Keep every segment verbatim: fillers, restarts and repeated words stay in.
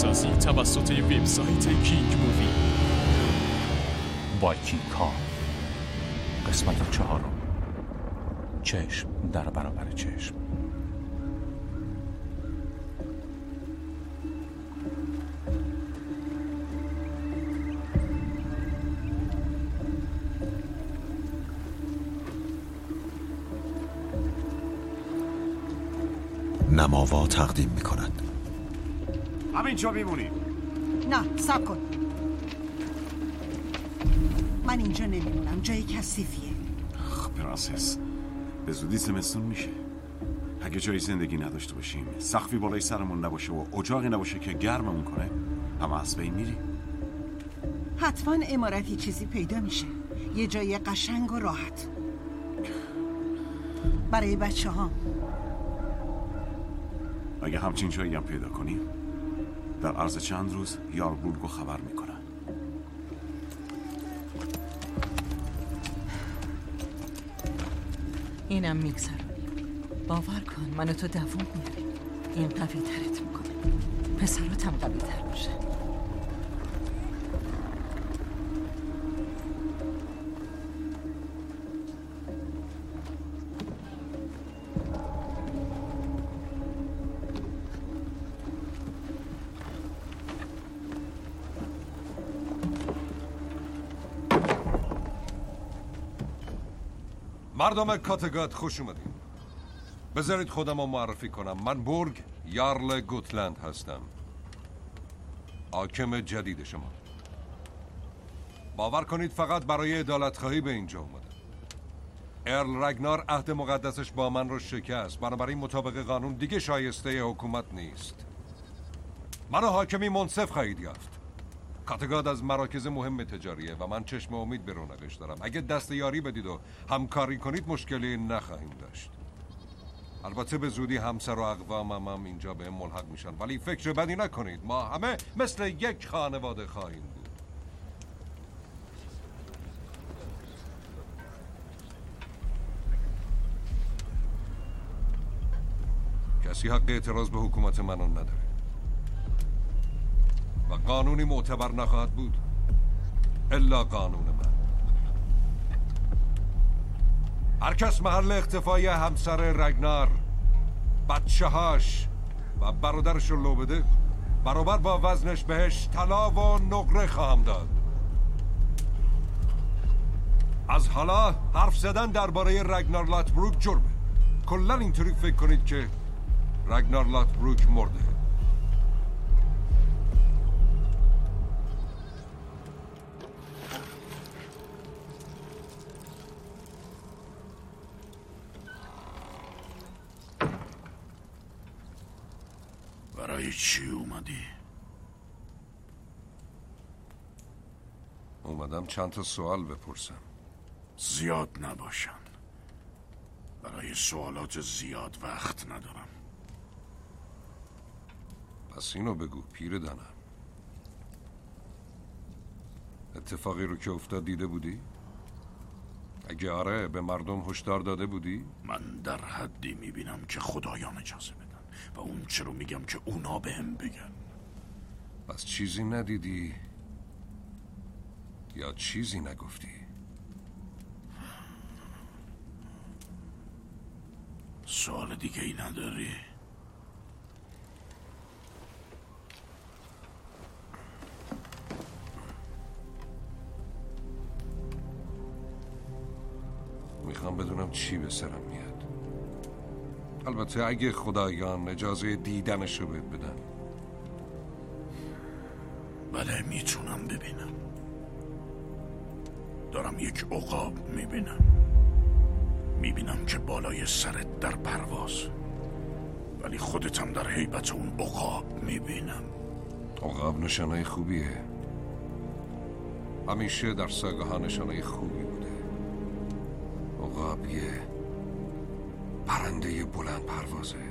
سازی توسط وبسایت کینگ مووی. وایکینگ ها قسمت چهارم. چشم در برابر چشم. نماوا تقدیم می کند. همینجا میمونیم. نه صبر کن، من اینجا نمیمونم، جای کثیفیه. خب پرنسس، به زودی زمستون میشه. اگه جای زندگی نداشته باشیم، سقفی بالای سرمون نباشه و اجاقی نباشه که گرممون کنه، همه از بین میریم. حتما عمارتی چیزی پیدا میشه، یه جای قشنگ و راحت برای بچه ها. اگه همچین جایی هم پیدا کنیم، در عرض چند روز یار بولگو خبر میکنن. اینم میگذرونیم. باور کن منو تو دووم میاریم. این قوی ترت میکنه، پسراتم قوی تر میشه. مردم کاتگات خوش اومدین. بذارید خودم رو معرفی کنم. من بورگ یارل گوتلند هستم، حاکم جدید شما. باور کنید فقط برای عدالت‌خواهی به اینجا اومدم. ارل رگنار عهد مقدسش با من رو شکست، بنابراین مطابق قانون دیگه شایسته حکومت نیست. منو حاکمی منصف خواهید یافت. کاتگاد از مراکز مهم تجاریه و من چشم امید به رونقش دارم. اگه دست یاری بدید و همکاری کنید مشکلی نخواهیم داشت. البته به زودی همسر و اقوامم هم اینجا به هم ملحق میشن، ولی فکر بدی نکنید، ما همه مثل یک خانواده خواهیم بود. کسی حق اعتراض به حکومت منو نداره و قانونی معتبر نخواهد بود الا قانون من. هر کس محل اختفای همسر رگنار، بچه هاش و برادرش رو لو بده، برابر با وزنش بهش طلا و نقره خواهم داد. از حالا حرف زدن درباره رگنار لاتبروک جرمه. کلا اینطوری فکر کنید که رگنار لاتبروک مرده. برای چی اومدی؟ اومدم چند تا سوال بپرسم. زیاد نباشن، برای سوالات زیاد وقت ندارم. پس اینو بگو پیر دنم، اتفاقی رو که افتاد دیده بودی؟ اگه آره به مردم هشدار داده بودی؟ من در حدی میبینم که خدایان اجازه بدن و اون چه رو میگم که اونا بهم بگن. پس چیزی ندیدی یا چیزی نگفتی؟ سوال دیگه ای نداری؟ میخوام بدونم چی به سرم میاد. البته اگه خدایان اجازه دیدنشو بهت بدن. بله میتونم ببینم. دارم یک عقاب میبینم. میبینم که بالای سرت در پرواز، ولی خودتم در هیبت اون عقاب میبینم. عقاب نشانه خوبیه. همیشه در ساگه ها نشانه خوبی بوده. عقاب یه پرنده بلند پروازه،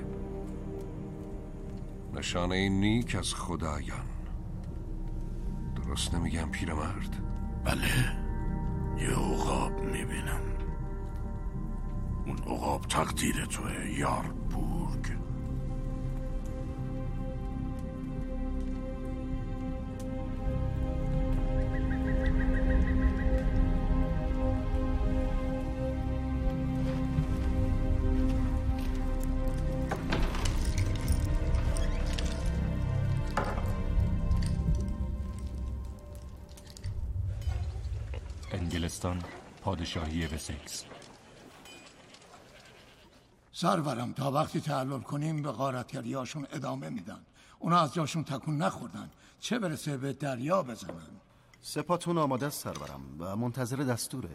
نشانه نیک از خدایان. درست نمیگم پیرمرد؟ بله، یه عقاب میبینم. اون عقاب تقدیر توه یار بورگ. انگلستان، پادشاهی وسکس. سرورم تا وقتی تعلل کنیم به غارتگریاشون ادامه میدن. اونا از جاشون تکون نخوردن، چه برسه به دریا بزنن. سپاتون آماده است سرورم و منتظر دستوره.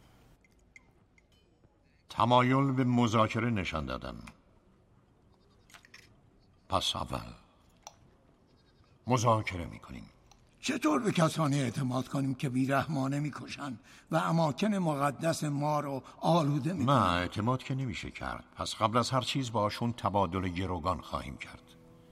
تمایل به مذاکره نشان دادن. پس اول مذاکره میکنیم. چطور به کسانی اعتماد کنیم که بیرحمانه میکشن و اماکن مقدس ما رو آلوده میکنن؟ نه، اعتماد که نمیشه کرد. پس قبل از هر چیز باشون تبادل گروگان خواهیم کرد.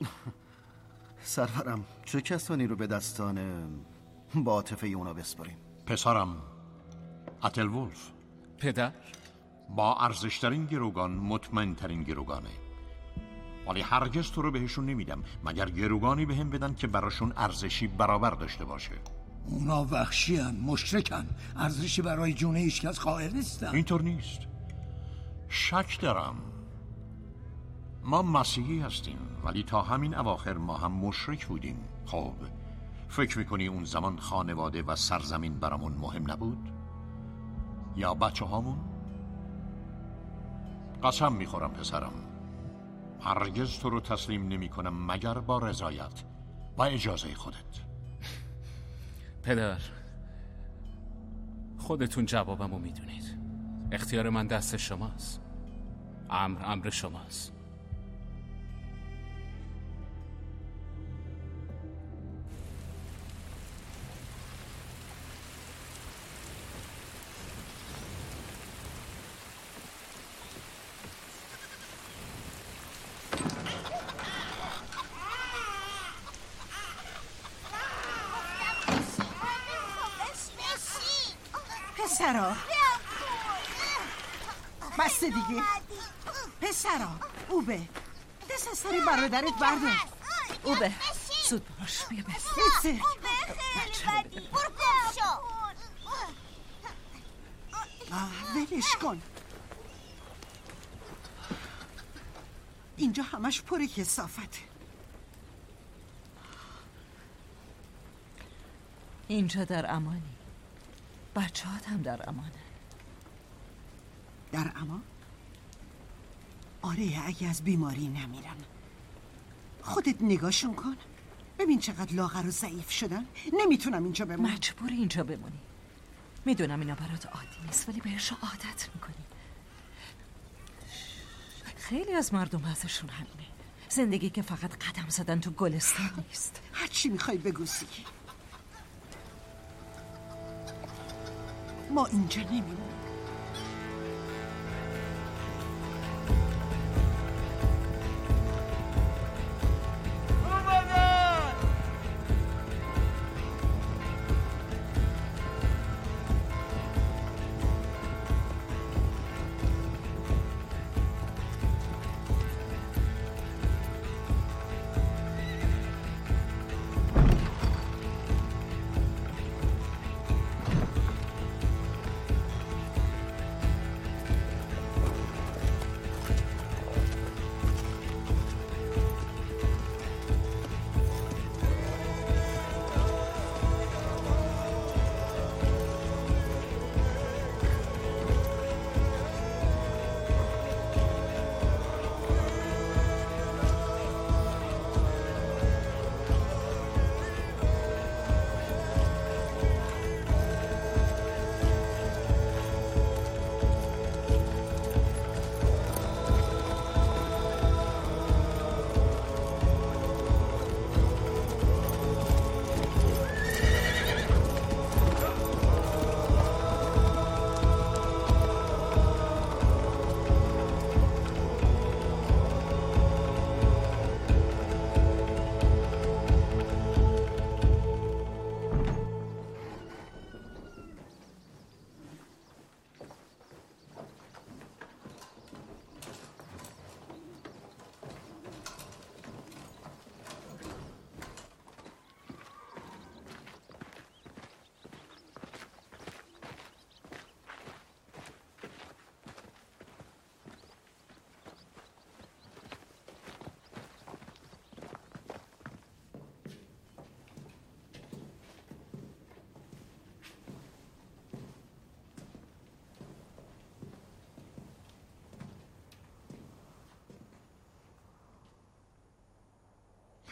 سرورم چه کسانی رو به دستان با عاطفه اونا بسپاریم؟ پسرم اتلولف. پدر؟ با ارزشترین گروگان مطمئنترین گروگانه، ولی هرگز تو رو بهشون نمیدم مگر گروگانی بهم بدن که براشون ارزشی برابر داشته باشه. اونا وحشی هن، مشرکن، ارزشی برای جون هیچکس قائل نیستن. اینطور نیست. شک دارم. ما مسیحی هستیم ولی تا همین اواخر ما هم مشرک بودیم. خب فکر میکنی اون زمان خانواده و سرزمین برامون مهم نبود؟ یا بچه هامون؟ قسم میخورم پسرم، هرگز تو رو تسلیم نمی کنم مگر با رضایت و اجازه خودت. پدر، خودتون جوابمو میدونید. اختیار من دست شماست. امر امر شماست. پسرا بسته دیگه. پسرا اوبه دست از سری برادرت بردار. اوبه زود باش بیا بس. نیسته ولش کن. اینجا همش پر کثافته. اینجا در امانی، بچه هات هم در امانه. در امان؟ آره اگه از بیماری نمیرن. خودت نگاهشون کن، ببین چقدر لاغر و ضعیف شدن. نمیتونم اینجا بمونم. مجبوری اینجا بمونی. میدونم اینا برات عادی نیست ولی بهش عادت میکنی. خیلی از مردم ازشون همینه. زندگی که فقط قدم زدن تو گلستان نیست. هر چی میخوای بگو سیگی. ما اینجا نمیمونیم.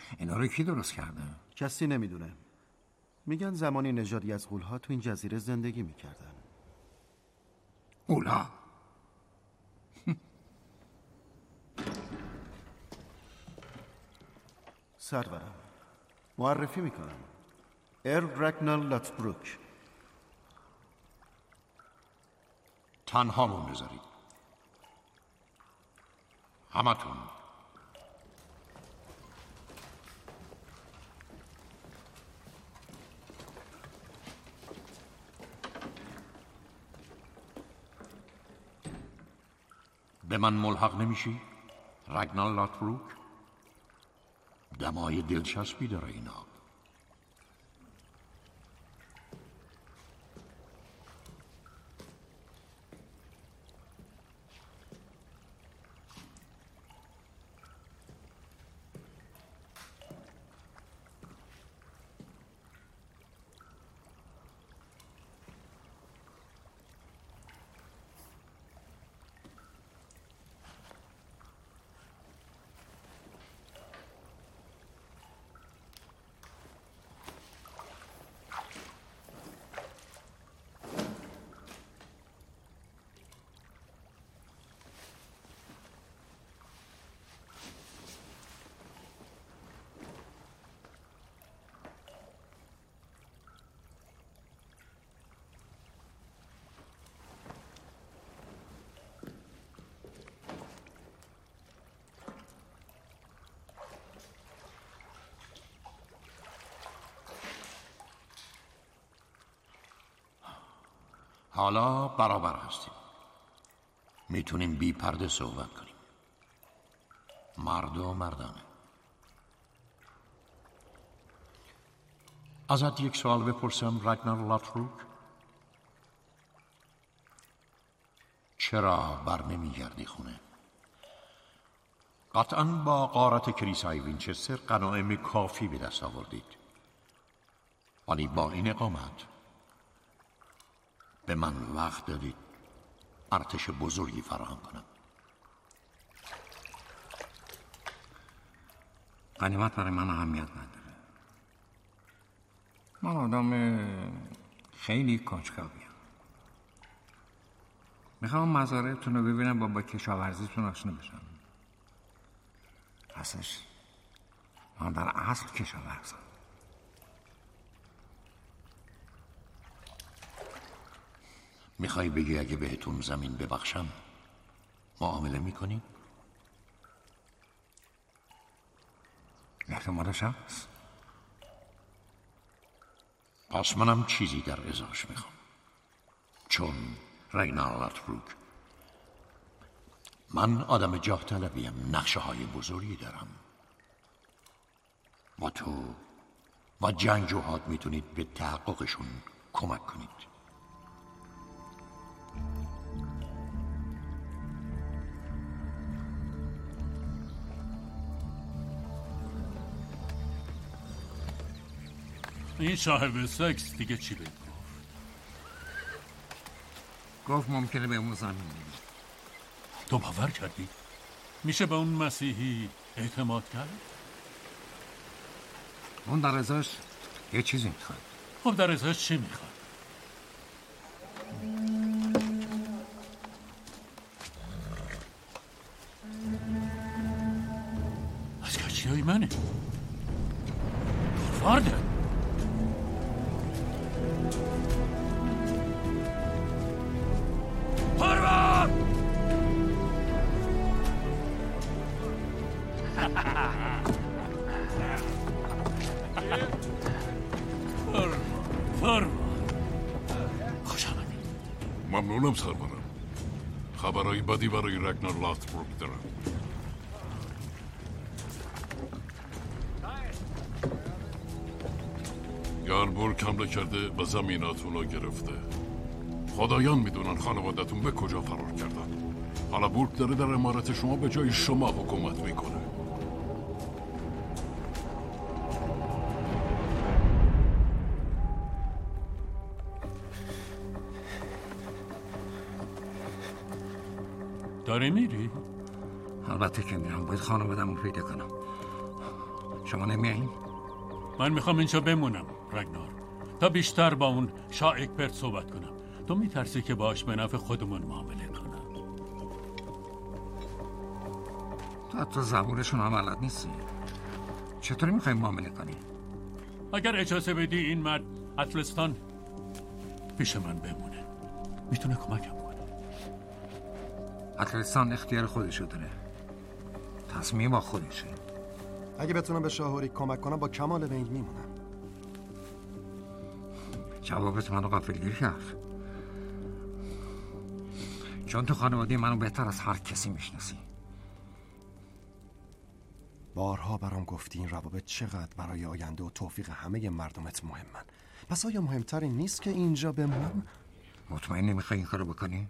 اینا رو کی درست کرده؟ کسی نمیدونه. میگن زمانی نژادی از غول‌ها تو این جزیره زندگی میکردن. غول‌ها؟ سرورم معرفی میکنم. ارل رگنار لاتبروک. تنهامون بذارید همتون. به من ملحق نمیشی؟ رگنار لاتبروک؟ دمای دلچسبی داره این آب. حالا برابر هستیم. میتونیم بی پرده صحبت کنیم. مرد و مردانه. ازت یک سوال بپرسم رگنار لاتبروک؟ چرا بر نمیگردی خونه؟ قطعاً با غارت کلیسای وینچستر غنایم کافی به دست آوردید. ولی با این اقامت به من وقت دادید ارتش بزرگی فراهم کنم. غنیمت برای من اهمیت نداره. من آدم خیلی کنجکاویم. میخوام مزارعتون رو ببینم و با کشاورزیتون آشنا بشم. راستش من در اصل کشاورزم. میخوای بگی اگه بهتون زمین ببخشم معامله میکنی؟ احتمالش هست. پس منم چیزی در ازاش میخوام. چون رگنار لاتبروک من آدم جاه طلبیم، نقشه های بزرگی دارم و تو و جنگجوهات میتونید به تحققشون کمک کنید. این صاحب سکس دیگه چی بگو؟ گفت ممکنه به اون زمین بدید. تو باور کردی؟ میشه به اون مسیحی اعتماد کرد؟ اون در ازاش یه چیزی میخواد. خب در ازاش چی میخواد؟ از کچی های منه وارده. پروان پروان خوش آمدی. ممنونم سرورم. خبرهای بدی برای رگنار لاتبروک دارم. یارنبورگ حمله کرده و زمیناتون رو گرفته. خدایان میدونن خانوادتون به کجا فرار کردن. حالا بورگ داره در امارت شما به جای شما حکومت میکنه. داری میری؟ البته که میرم. باید خانوادم رو پیدا کنم. شما نمیایین؟ من میخوام اینجا بمونم رگنار، تا بیشتر با اون شایک پرت صحبت کنم. تو میترسی که باش به نفع خودمون معامله کنم. تو حتی زبونشون هم بلد نیستی. چطوری میخوای معامله کنی؟ اگر اجازه بدی این مرد اتلستان پیش من بمونه، میتونه کمکم کنه. اتلستان اختیار خودشو داره، تصمیم با خودشه. اگه بتونم به شاهوری کمک کنم با کمال میل میمونم. جوابت منو غافلگیر کرد، چون تو خانواده منو بهتر از هر کسی میشناسی. بارها برام گفتی این روابط چقدر برای آینده و توفیق همه مردمت مهمن. پس آیا مهمتر این نیست که اینجا بمونم؟ مطمئن نمیخوای این کارو بکنی؟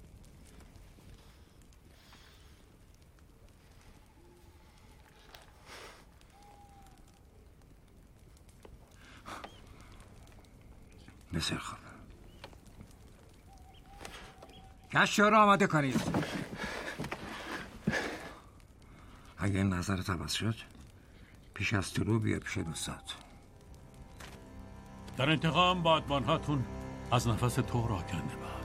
بسیار خوب، کشتی رو آماده کنید. اگه این نظرت عوض شد پیش از طلوع بیا پیش دوستات. در انتقام بادبان هاتون از نفس تو را کنده باد.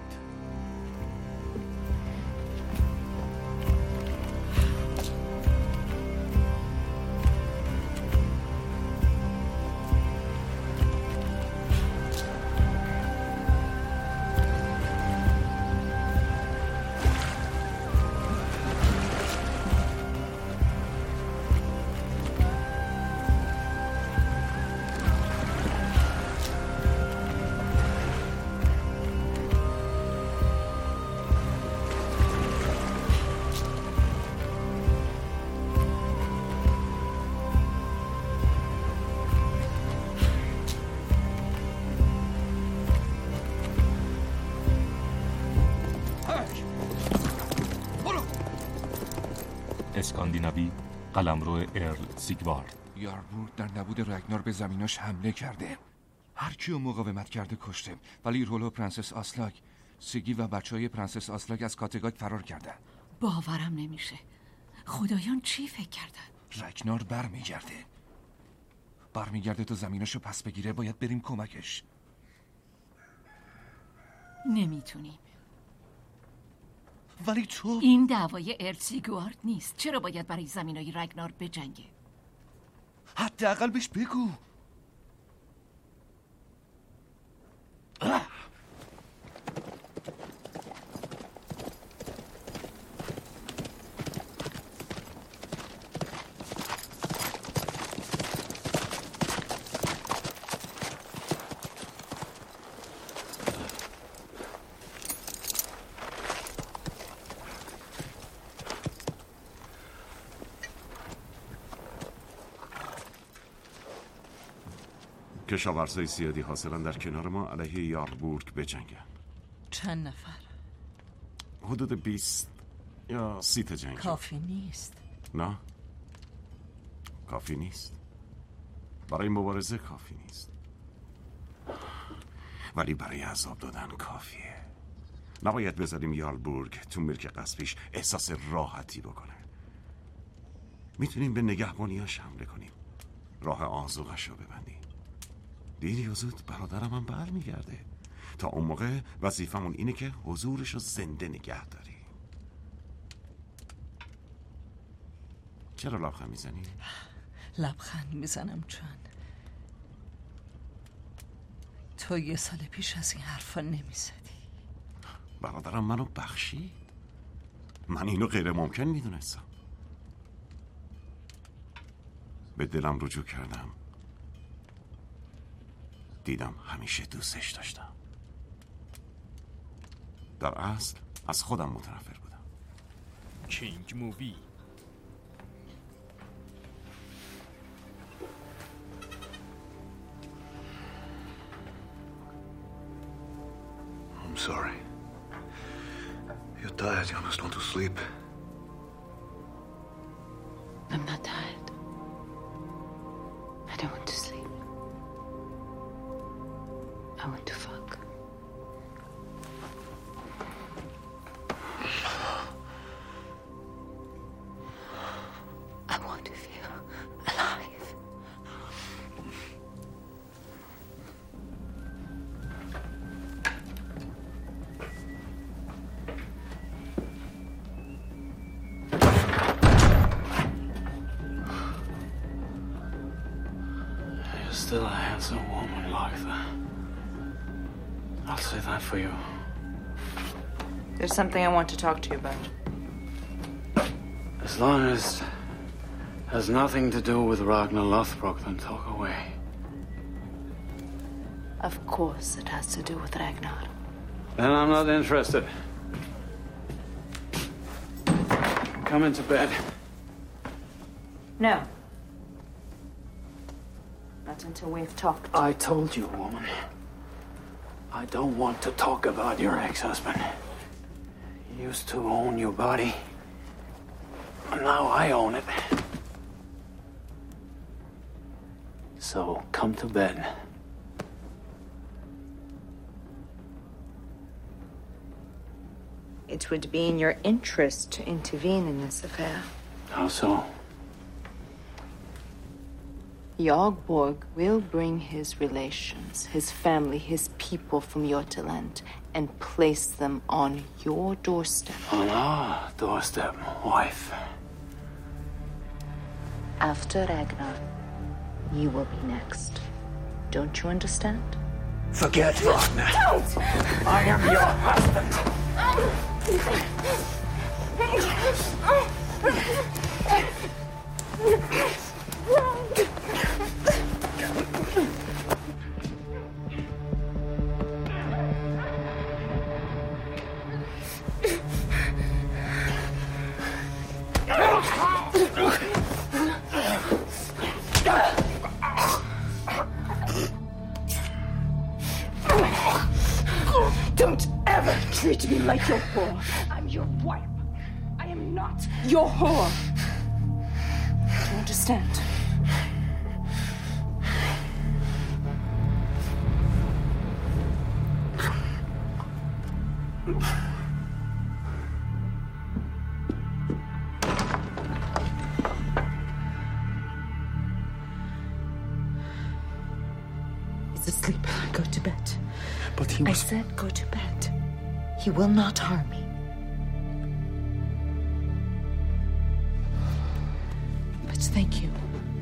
اسکاندیناوی، قلمرو ارل سیگوارد. یاربورگ در نبود رگنار به زمیناش حمله کرده. هر کیو مقاومت کرده کشته، ولی رولو و پرنسس آسلاگ، سیگی و بچه های پرنسس آسلاگ از کاتگاک فرار کردن. باورم نمیشه. خدایان چی فکر کردن؟ رگنار بر میگرده بر میگرده تا زمیناشو پس بگیره. باید بریم کمکش. نمیتونیم. ولی تو این دعوای ارسیگوارد نیست. چرا باید برای زمینای رگنار بجنگه؟ حداقل بهش بگو. کشاورزای زیادی حاضرن در کنار ما علیه یاربورگ بجنگن. چند نفر؟ حدود بیست یا سی تا جنگجو. کافی نیست. نه، کافی نیست. برای مبارزه کافی نیست، ولی برای عذاب دادن کافیه. نباید بذاریم یاربورگ تو ملک غصبیش احساس راحتی بکنه. میتونیم به نگهبانیاش حمله کنیم، راه آذوقش رو ببندیم. دیر یا زود برادرم هم بر میگرده. تا اون موقع وظیفمون اینه که حضورش رو زنده نگه داریم. چرا لبخند میزنی؟ لبخند میزنم چون تو یه سال پیش از این حرفا نمیزدی. برادرم منو بخشید. من اینو غیر ممکن میدونستم. به دلم رجوع کردم، دیدم همیشه دوستش داشتم. در اصل از خودم متنفر بودم. کینگ مووی. I'm sorry. You're tired. You must want to sleep. I'm not tired. I don't want to sleep. I want to fuck. I want to feel alive. woman like that. I'll say that for you. There's something I want to talk to you about. As long as it has nothing to do with Ragnar Lothbrok, then talk away. Of course it has to do with Ragnar. Then I'm not interested. Come into bed. No. Not until we've talked. I told you, woman. I don't want to talk about your ex-husband. He used to own your body. And now I own it. So come to bed. It would be in your interest to intervene in this affair. How so? Jagborg will bring his relations, his family, his people from Jotunland and place them on your doorstep. On our doorstep, wife. After Ragnar, you will be next. Don't you understand? Forget Ragnar. Don't! I am your husband. Don't ever treat me like your whore. I'm your wife. I am not your whore. Do you understand? He's asleep. Go to bed. But he was... I said go to bed. He will not harm me. But thank you.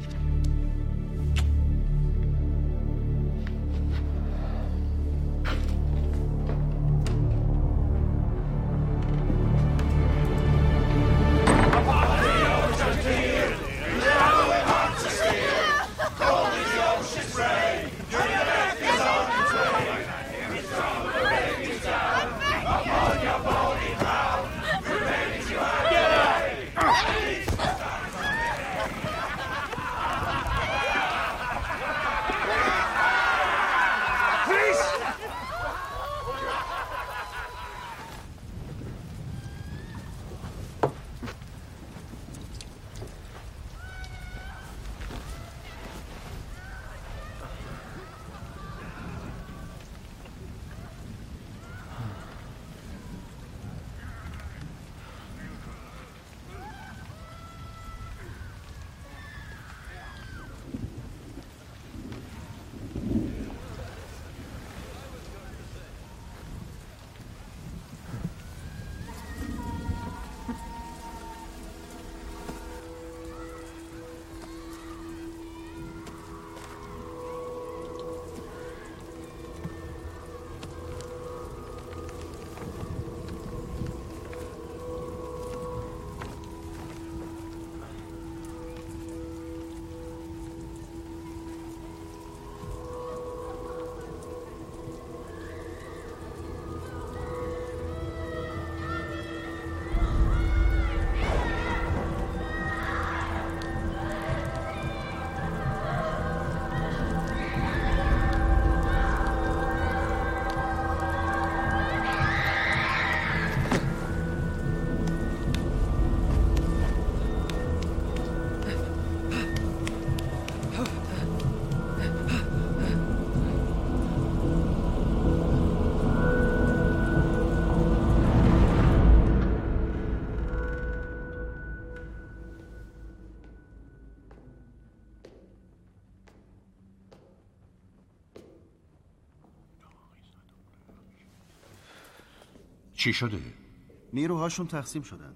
چی شده؟ نیروهاشون تقسیم شدن.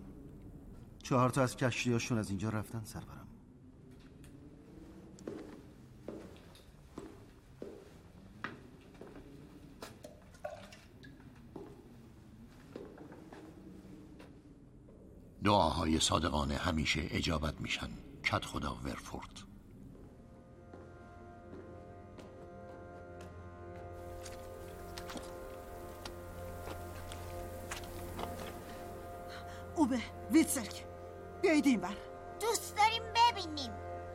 چهار تا از کشتیاشون از اینجا رفتن سرورم. دعاهای صادقانه همیشه اجابت میشن. کت خدا ورفورد. اوبه ویتسرک بیایید این بر. دوست داریم ببینیم.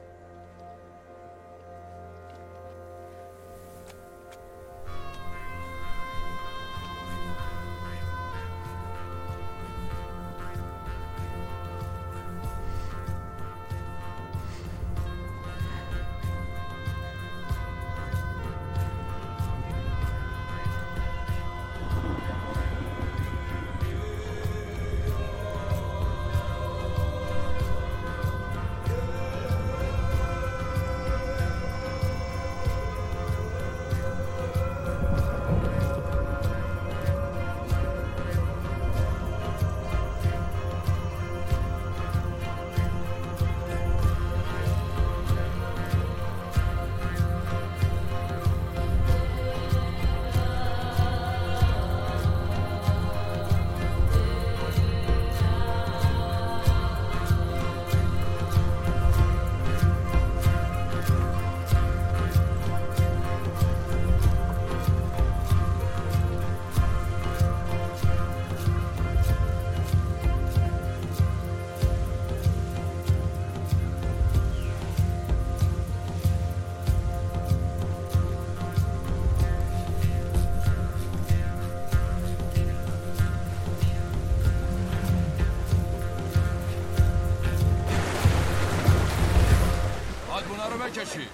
بکشی.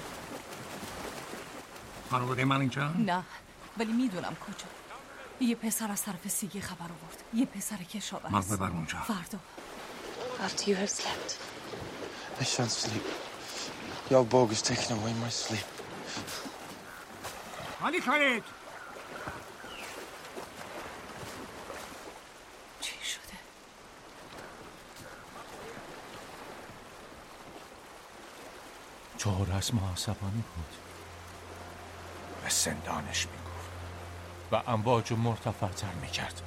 خانواده من اینجا؟ نه ولی میدونم کجا. یه پسر از طرف سیگی خبر آورد. یه پسر کشاورز. من ببر اونجا. فردا. After you have slept. I shan't sleep. Yalborg is taking away my sleep. حالی کنید. چی شده؟ چهار از ما عصبانی بود. به سندانش میگفت و امواج مرتفع‌تر میکرد.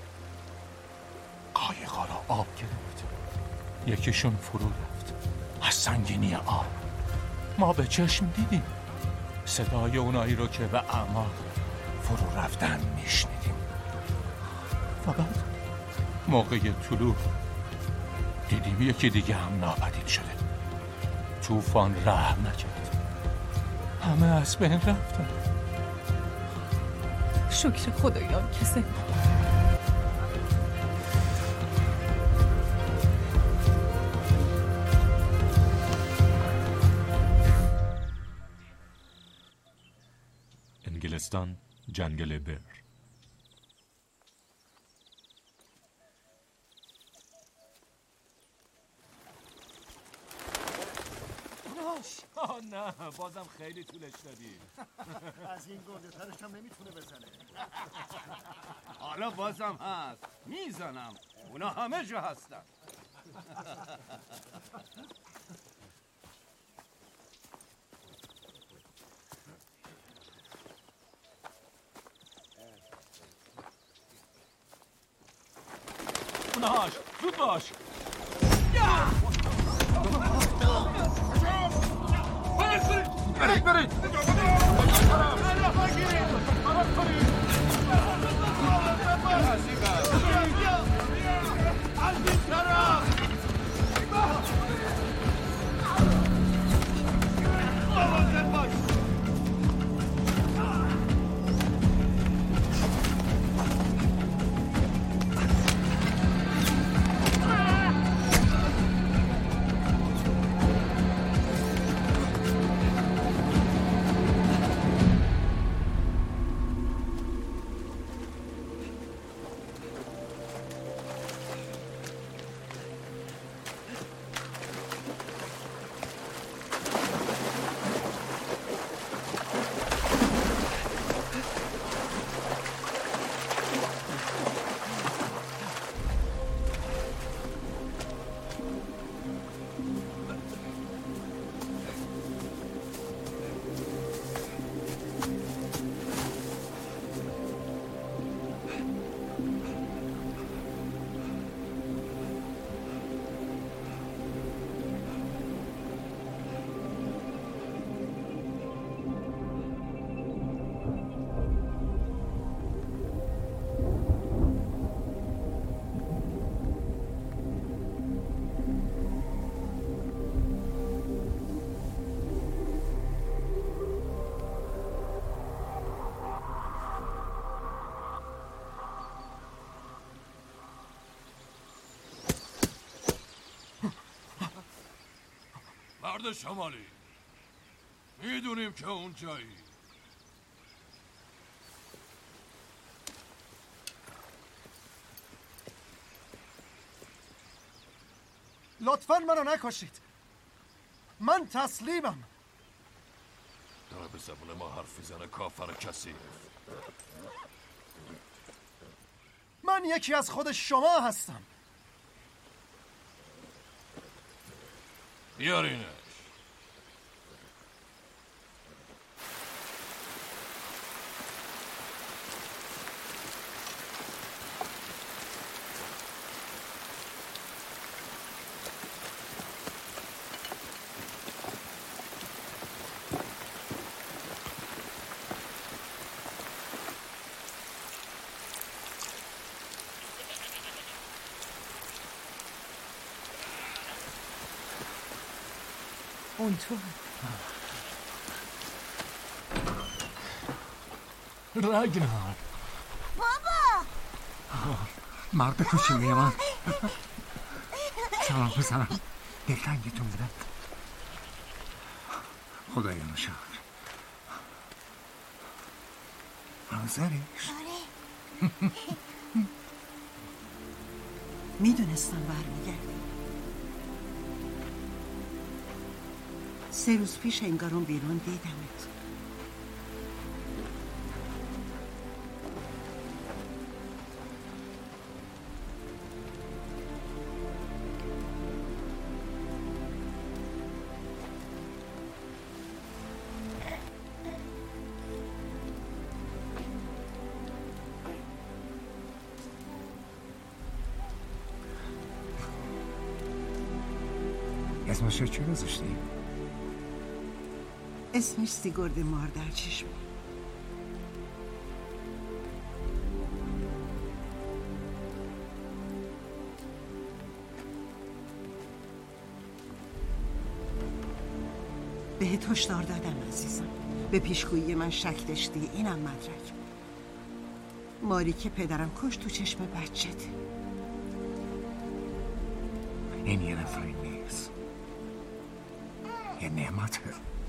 قایقا را آب گرفت. یکیشون فرو رفت از سنگینی آب. ما به چشم دیدیم صدای اونایی رو که به اعماق فرو رفتن میشنیدیم. و بعد موقع طلوع دیدیم یکی دیگه هم ناپدید شده. طوفان رحم نکرد. همه از بین رفتن. شکر خدایان که زنده. انگلستان، جنگل بر. آه نه بازم خیلی طولش دادی. از این گنده ترش هم نمیتونه بزنه. حالا بازم هست میزنم. اونا همه جا هستن. اونهاش زود باش. برید برید. مرد شمالی، میدونیم که اونجایی. لطفاً منو نکشید. من تسلیمم. داره به زبون ما حرف میزنه کافر کثیف. من یکی از خود شما هستم. بیارینش. اون تو رگنار بابا مرد کوچیمی من. سلام پسرم، دلتنگتون بودم. خدایا رو شکر. حاضریش؟ میدونستم برمیگردی. سه روز پیش انگارون بیرون دیدمت. اسمش رو چی گذاشتی؟ اسمش سیگرد مار در چشمه. بهت هشدار دادم عزیزم. به پیشگویی من شک داشتی. اینم مدرک. ماری که پدرم کش تو چشم بچته. این یه نفری نیست، یه نعمته.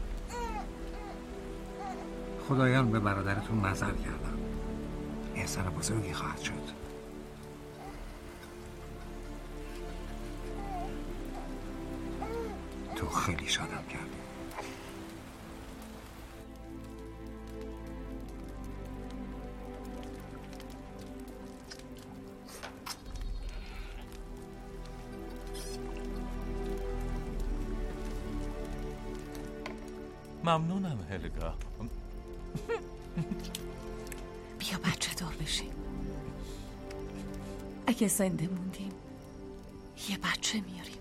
خدایان به برادرتون نظر کردم. احسان بزرگی خواهد شد. تو خیلی شادم کردی. ممنونم هلگا. بیا بچه دار بشیم. اگه زنده موندیم یه بچه میاریم.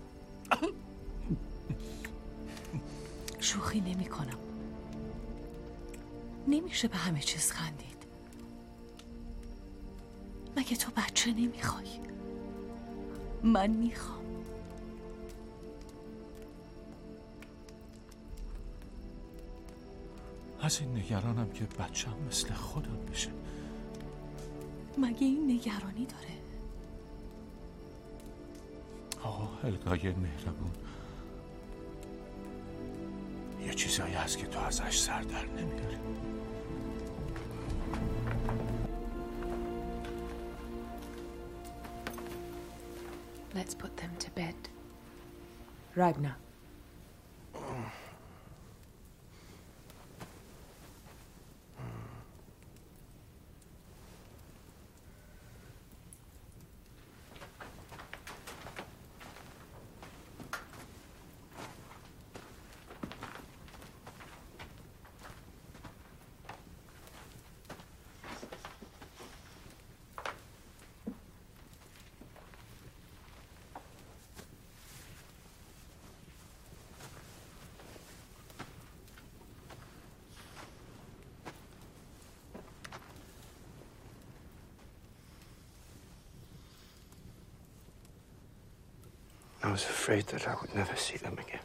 شوخی نمی کنم. نمیشه به همه چیز خندید. مگه تو بچه نمیخوای؟ من میخوام. از این نگرانم که بچه‌م مثل خودم بشه. مگه این نگرانی داره؟ آه هلگای مهربون، یه چیزایی هست که تو ازش سر در نمیاری. Let's put them to bed. Ragnar. I was afraid that I would never see them again.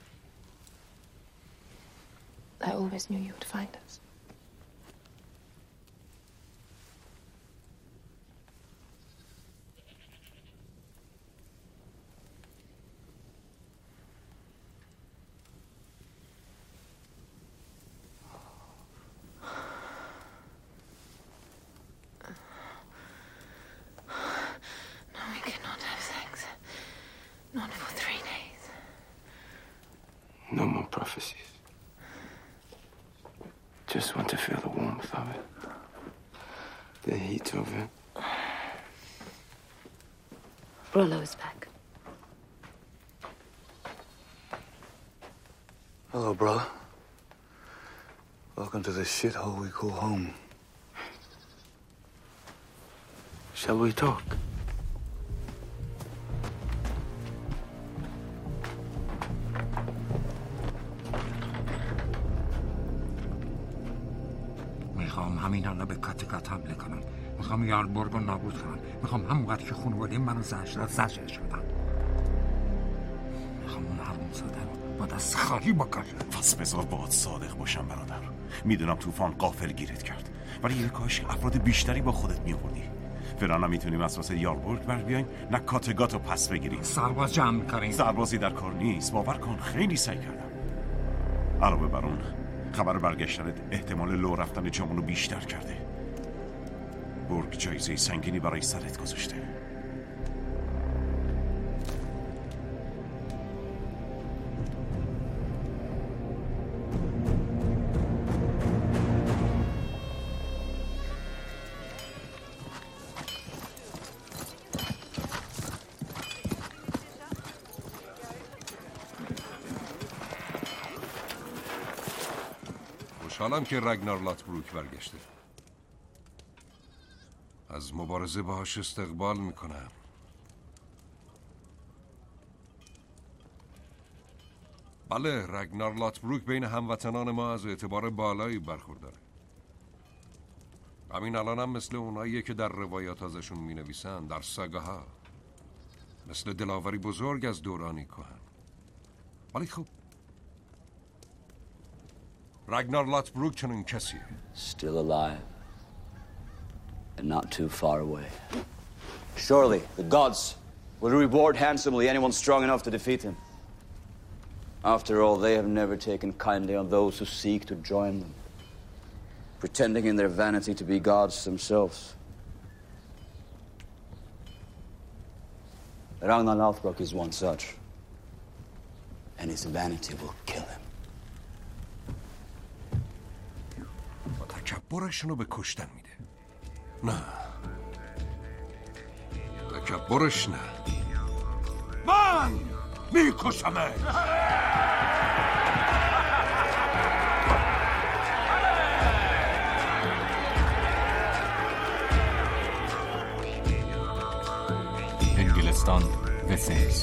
I always knew you would find us. just want to feel the warmth of it. The heat of it. Rollo's back. Hello, brother. Welcome to the shithole we call home. Shall we talk? میخوام همین الان به کاتیکات حمله کنم. میخوام یالبورگ رو نابود کنم. میخوام همونقدر که خانواده منو زجر داد زجرش بدم. میخوام اون حروم زاده رو با دست خالی بکشم. پس بذار باهات صادق باشم برادر. میدونم طوفان غافل گیرت کرد، ولی یه کاش افراد بیشتری با خودت میآوردی. فعلا نمیتونیم از واسه یالبورگ بر بیایم، نه کاتگات رو پس بگیریم. سرباز جمع میکنیم. سربازی در کار نیست، باور کن خیلی سعی کردم. علاوه بر اون خبر برگشتنت احتمال لو رفتن جامون رو بیشتر کرده. بورگ جایزه سنگینی برای سرت گذاشته. خوشحالم که رگنار لاتبروک برگشته. از مبارزه باهاش استقبال میکنم. بله، رگنار لاتبروک بین هموطنان ما از اعتبار بالایی برخورداره. همین الان هم مثل اوناییه که در روایات ازشون می نویسن، در ساگاها، مثل دلاوری بزرگ از دورانی کهن. ولی خب رگنار لاتبروک چنین کسیه. Still alive and not too far away. Surely the gods will reward handsomely anyone strong enough to defeat him. After all, they have never taken kindly on those who seek to join them, pretending in their vanity to be gods themselves. Ragnar Lothbrok is one such, and his vanity will kill him. تکبرشونو به کشتن میده. نه، تکبرش نه. من میکشمه. انگلستان وسنز.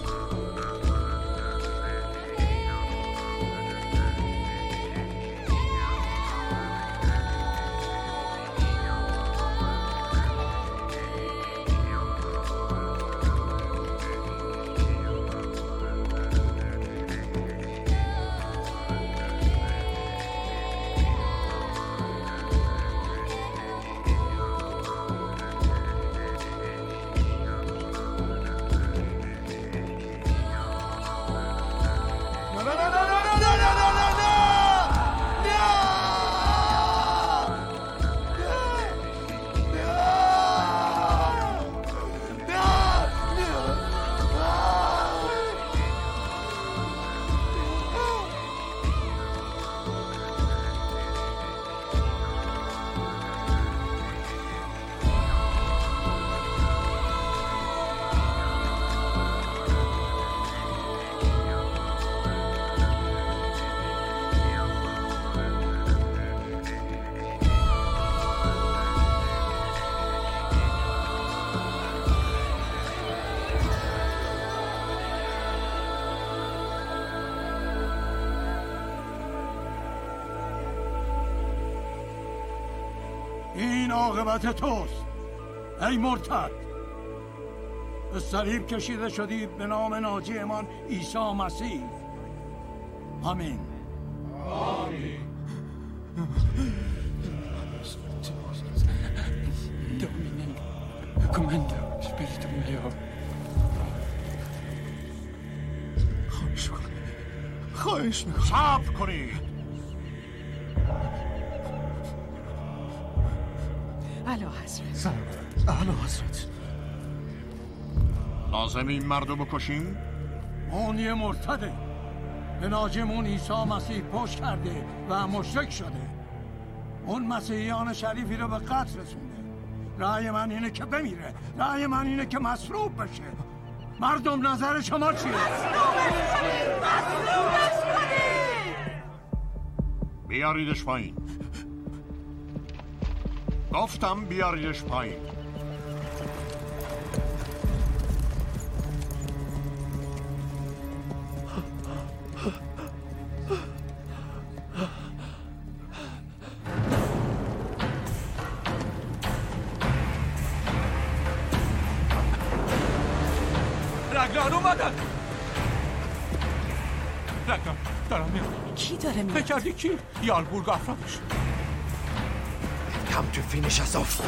این عاقبت توست ای مرتد. به صلیب کشیده شدی به نام ناجیمان عیسی مسیح. آمین. آمین. Domine, comendo spiritu mio. خواهش میکنم خواهش میکنم صبر کنید. اعلی حضرت. سرور اعلی حضرت. لازم این مردو بکشیم؟ اون یه مرتده، به ناجمون عیسی مسیح پشت کرده و مشرک شده. اون مسیحیان شریفی رو به قتل رسونده. رأی من اینه که بمیره، رأی من اینه که مصلوب بشه. مردم نظر شما چیه؟ بیاریدش پایین. گفتم بیاریدش پایین. رگنار اومدن. رگنار دارم میاد. کی داره میاد؟ بکردی کی؟ یالبورگ افرادش. Come to finish us off.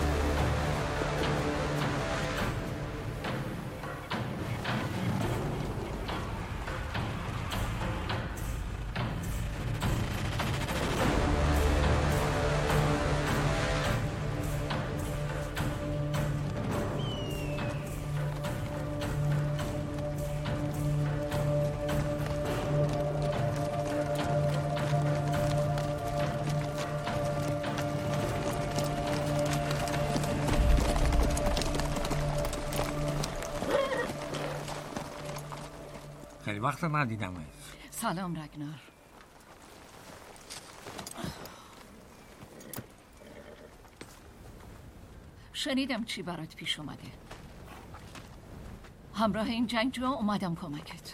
خیلی وقت ندیدم. سلام رگنار. شنیدم چی برات پیش اومده. همراه این جنگجو اومدم کمکت.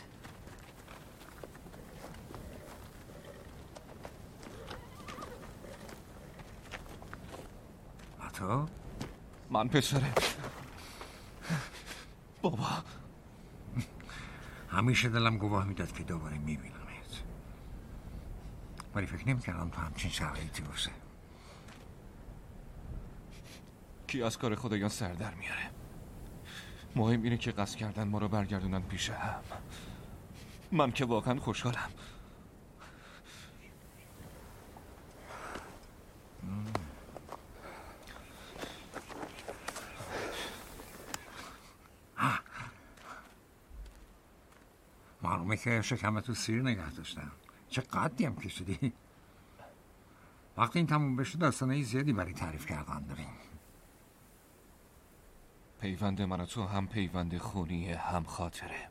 تو؟ من پسره. بابا همیشه دلم گواه میداد که دوباره میبینمت، ولی فکر نمیکردم تو همچین شرایطی باشه. کی از کار خدایان سر در میاره؟ مهم اینه که قصد کردن ما رو برگردونن پیش هم. من که واقعا خوشحالم. معلومه که شکمت تو سیر نگه داشتم. چه قدی هم کشیدی. وقتی این تموم بشه داستانه زیادی برای تعریف کردن داریم. پیوند من و تو هم پیوند خونی هم خاطره.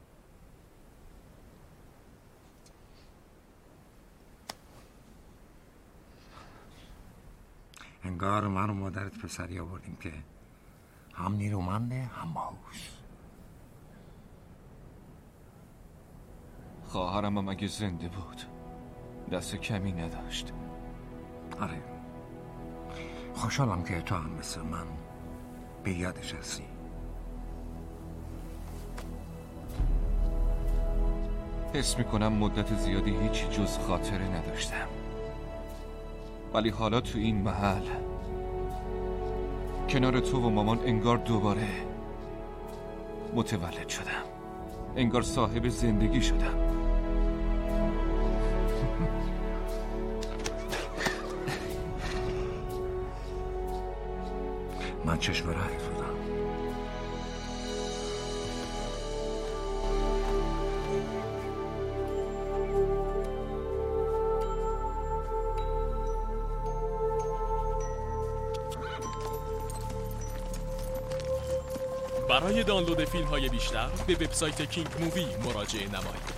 انگار من و مادرت پسری آوردیم که هم نیرومنده هم باهوش. خواهرم هم اگه زنده بود دست کمی نداشت. آره، خوشحالم که تو هم مثل من به یادش هستی. حس میکنم مدت زیادی هیچی جز خاطره نداشتم، ولی حالا تو این محل کنار تو و مامان انگار دوباره متولد شدم. انگار صاحب زندگی شدم. من چشم راهی بودم. برای دانلود فیلم های بیشتر به وبسایت کینگ مووی مراجعه نمایید.